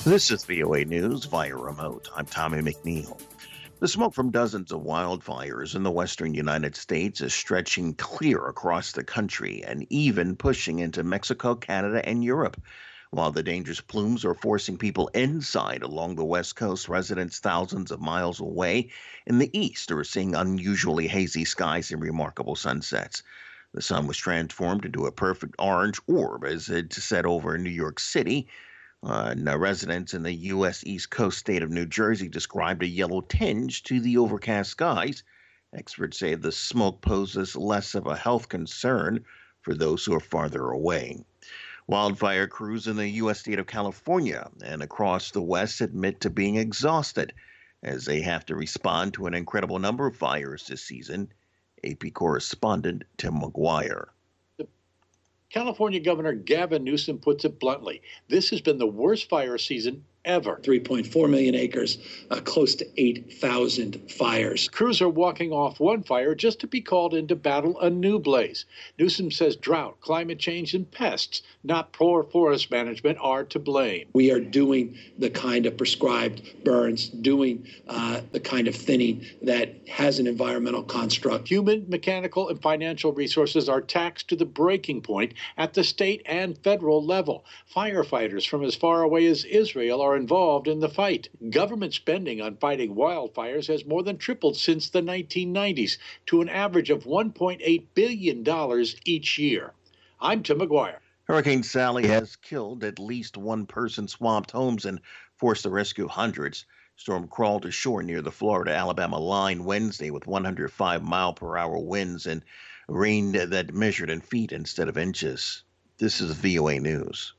This is VOA News via remote. I'm Tommy McNeil. The smoke from dozens of wildfires in the western United States is stretching clear across the country and even pushing into Mexico, Canada, and Europe. While the dangerous plumes are forcing people inside along the West Coast, residents thousands of miles away in the east are seeing unusually hazy skies and remarkable sunsets. The sun was transformed into a perfect orange orb as it set over New York City. Residents in the U.S. East Coast state of New Jersey described a yellow tinge to the overcast skies. Experts say the smoke poses less of a health concern for those who are farther away. Wildfire crews in the U.S. state of California and across the West admit to being exhausted as they have to respond to an incredible number of fires this season. AP correspondent Tim McGuire. California Governor Gavin Newsom puts it bluntly. This has been the worst fire season ever. 3.4 million acres, close to 8,000 fires. Crews are walking off one fire just to be called in to battle a new blaze. Newsom says drought, climate change, and pests, not poor forest management, are to blame. We are doing the kind of prescribed burns, doing the kind of thinning that has an environmental construct. Human, mechanical, and financial resources are taxed to the breaking point at the state and federal level. Firefighters from as far away as Israel are involved in the fight. Government spending on fighting wildfires has more than tripled since the 1990s to an average of $1.8 billion each year. I'm Tim McGuire. Hurricane Sally has killed at least one person, swamped homes, and forced to rescue hundreds. Storm crawled ashore near the Florida-Alabama line Wednesday with 105-mile-per-hour winds and rain that measured in feet instead of inches. This is VOA News.